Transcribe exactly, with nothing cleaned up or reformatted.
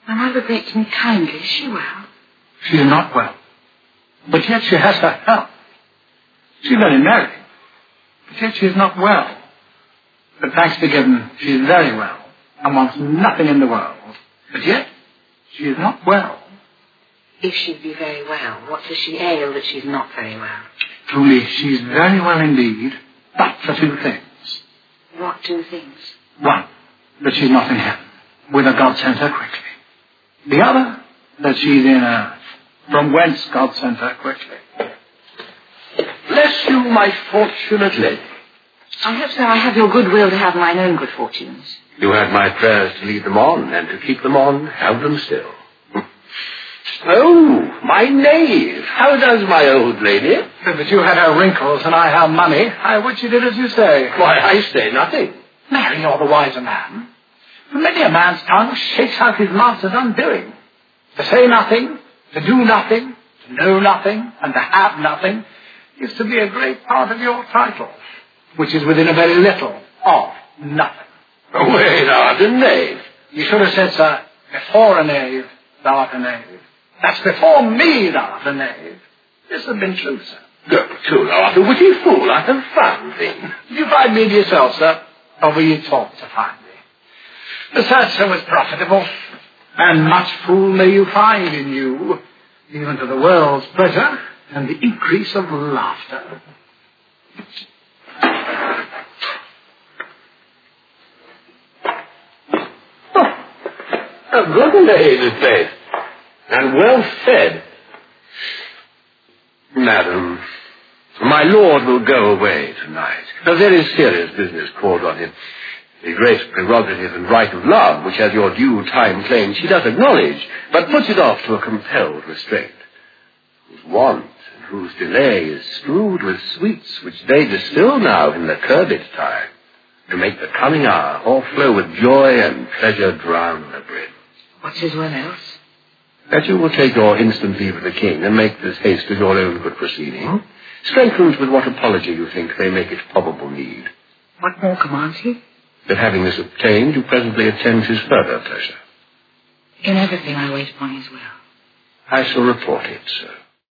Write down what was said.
My mother greets me kindly. Is she well? She is not well. But yet she has her health. She is very merry. But yet she is not well. But thanks be given, she is very well and wants nothing in the world. But yet she is not well. If she'd be very well, what does she ail that she's not very well? Truly, she is very well indeed, but for two things. What two things? One, that she's not in heaven, whither God sent her quickly. The other, that she's in earth, from whence God sent her quickly. Bless you, my fortunate lady. I hope, sir, I have your goodwill to have mine own good fortunes. You had my prayers to lead them on, and to keep them on, have them still. Oh, my knave. How does my old lady? But you had her wrinkles and I her money. I would she did as you say. Why, I say nothing. Mary, you're the wiser man. For many a man's tongue shakes out his master's undoing. To say nothing, to do nothing, to know nothing, and to have nothing is to be a great part of your title, which is within a very little of nothing. Away, thou art a knave. You should have said, sir, before a knave, thou art a knave. That's before me, thou art a knave. This has been true, sir. Go to, thou art a witty fool. I have found thee. Did you find me to yourself, sir? Or were you taught to find me? The search, sir, was profitable, and much fool may you find in you, even to the world's pleasure and the increase of laughter. Oh, a good lady, faith, and well fed. Madam, my lord will go away tonight. A very serious business called on him. The great prerogative and right of love, which as your due time claims she does acknowledge, but puts it off to a compelled restraint, whose want and whose delay is strewed with sweets which they distill now in the curbed time, to make the coming hour all flow with joy and pleasure drown the brim. What's his one else? That you will take your instant leave of the king and make this haste as your own good proceeding, hmm? strengthened with what apology you think may make it probable need. What more commands he? That having this obtained, you presently attend his further pleasure. In everything I wait upon his will. I shall report it, sir.